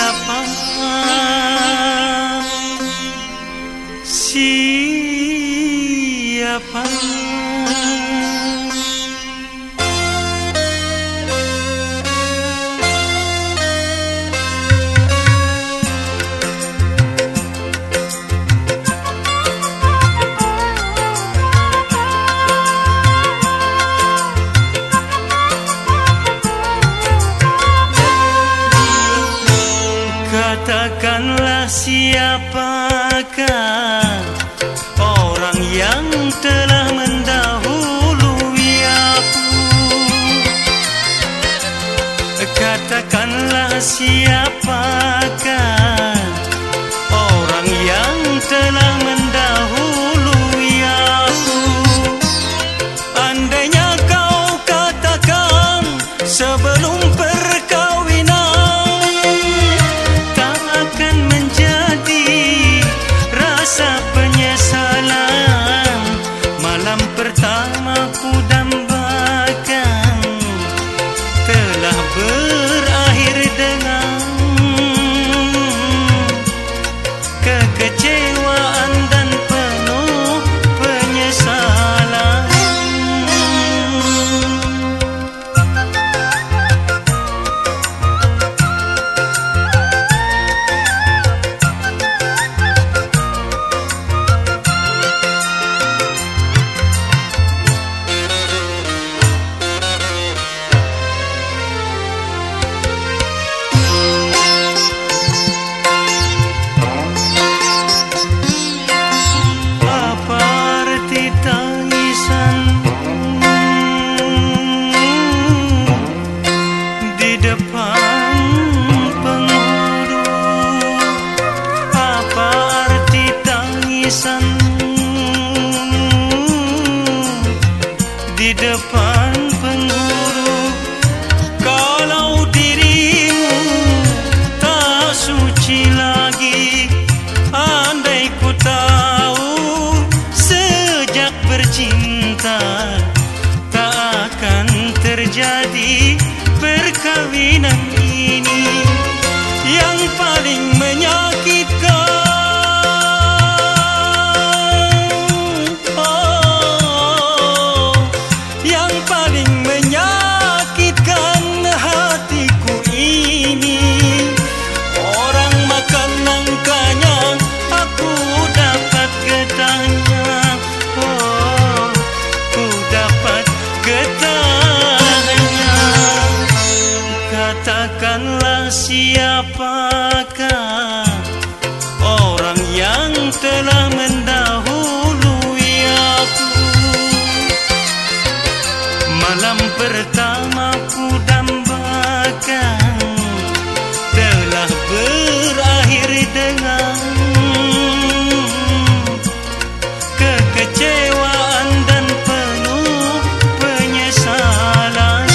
siapa? Siapa? Katakanlah siapakah orang yang telah mendahului aku. Katakanlah siapakah orang yang telah mendahului aku. Andainya kau katakan sebelum pertama ku dambakan telah berakhir dengan kekecewaan dan penuh penyesalan. Di depan penghulu, kalau dirimu tak suci lagi. Andai ku tahu sejak bercinta tak akan terjadi perkawinan ini yang paling menyakitkan. Katakanlah siapakah orang yang telah mendahului aku. Malam pertama ku dambakan telah berakhir dengan kekecewaan dan penuh penyesalan.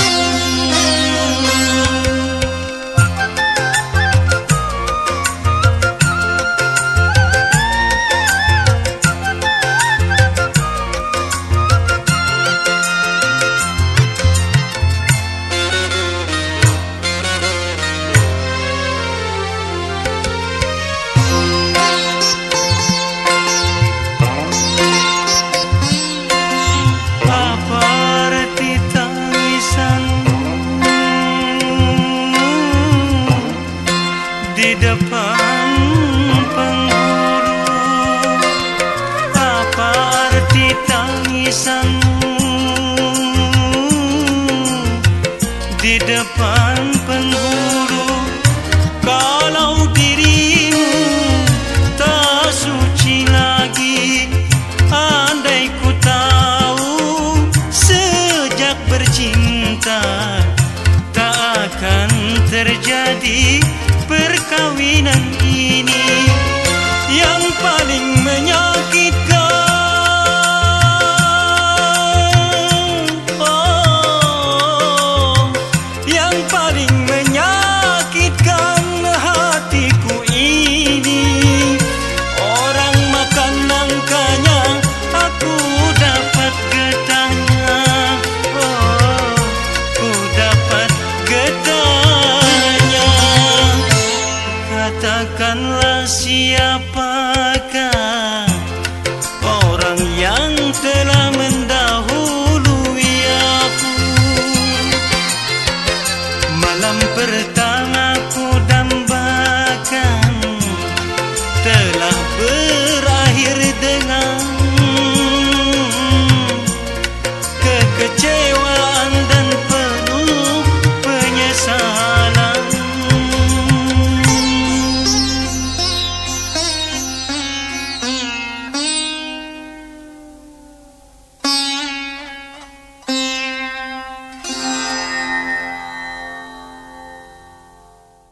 Di depan penghulu, apa arti tangisanmu? Di depan penghulu, kalau dirimu tak suci lagi. Andai ku tahu sejak bercinta tak akan terjadi